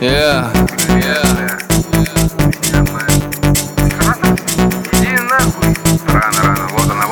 Yeah. Иди нахуй. Рано, вот она.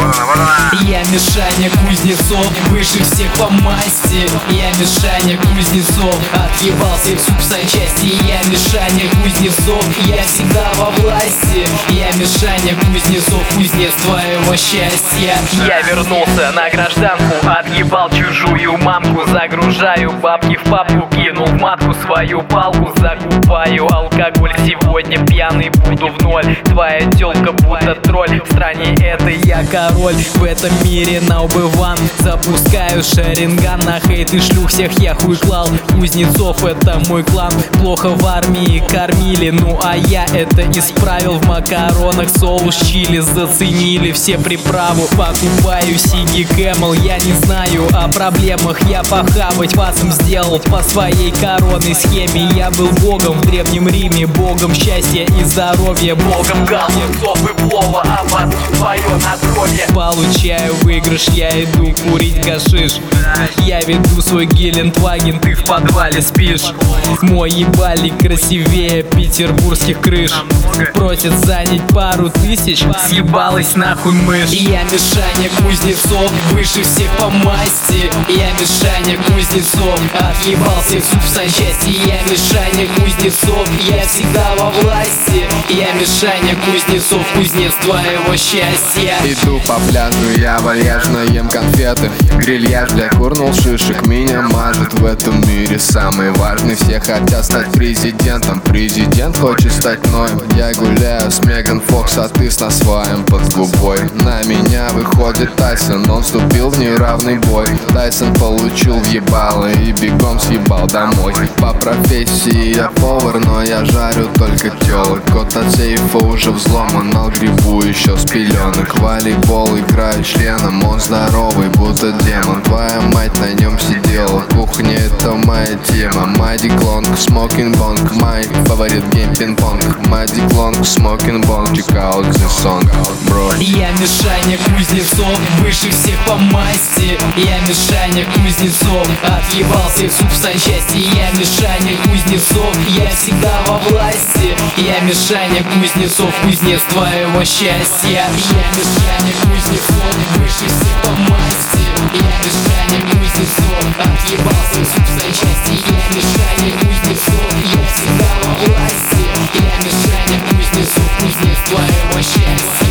Я Мишаня Кузнецов, выше всех по масти. Я Мишаня Кузнецов, отъебался в субсанчасти. Я Мишаня Кузнецов, я всегда во власти. Я Мишаня Кузнецов, кузнец твоего счастья. Я вернулся на гражданку, отъебал чужую мамку. Загружаю бабки в папку, кинул в матку свою палку. Закупаю алкоголь, сегодня пьяный буду в ноль. Твоя тёлка будто тролль, в стране этой я король. В этом мире number one. Запускаю шаринган, на хейт и шлюх всех я хуй клал. Кузнецов это мой клан. Плохо в армии кормили, ну а я это исправил. В макаронах соус чили, заценили все приправу. Покупаю Сиги Кэмел, я не знаю о проблемах. Я похавать пацам сделал по своей коронной схеме. Я был богом в Древнем Риме, богом счастья и здоровья, богом говнецов и плова, а вас твое надгробье. Получаю выигрыш, я иду курить гашиш. Я веду свой Гелендваген, ты в подвале спишь. Мой ебальник красивее петербургских крыш. Просят занять пару тысяч, съебалась нахуй мышь. Я Мишаня Кузнецов, выше всех по масти. Я Мишаня Кузнецов, отъебался в субсанчасти. Я Мишаня Кузнецов, я всегда во власти. Я Мишаня Кузнецов, кузнец твоего счастья. Иду по пляжу, я вальяжно ем конфеты. Грильяж для курнул шишек, меня мажет. В этом мире самый важный, все хотят стать президентом. Президент хочет стать ноем. Я гуляю с Меган Фокс, а ты с насваем под губой. На меня выходит Тайсон, он вступил в неравный бой. Тайсон получил въебало и бегом съебал домой. По профессии я повар, но я жарю только тёлок. Код от сейфа уже взломан, но грибу еще с пеленок. Волейбол играю членом, он здоровый, будто демон. Твоя мать на нем сидела, кухня это моя тема. Мадик лонг, смокинг бонг, мой фаворит гейм пинг-понг. Мадик лонг, смокинг бонг, check out the song, bro. Я Мишаня Кузнецов, выше всех по масти. Я Мишаня Кузнецов, отъебался в субсанчасти. Я Мишаня Кузнецов, я всегда во власти. Я Мишаня Кузнецов, кузнец твоего счастья. Я Мишаня Кузнецов, выше всех по масти. Я Мишаня Кузнецов, отъебался в субсанчасти. Я Мишаня Кузнецов, я всегда во власти. Я Мишаня Кузнецов, кузнец твоего счастья.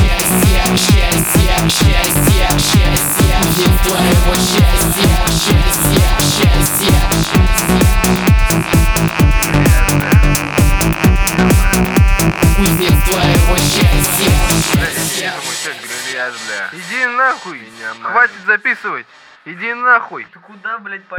Счастье, кузнец твоего счастья. Счастье. Кузнец твоего счастья. Иди нахуй. Хватит записывать. Иди нахуй. Ты куда, блядь,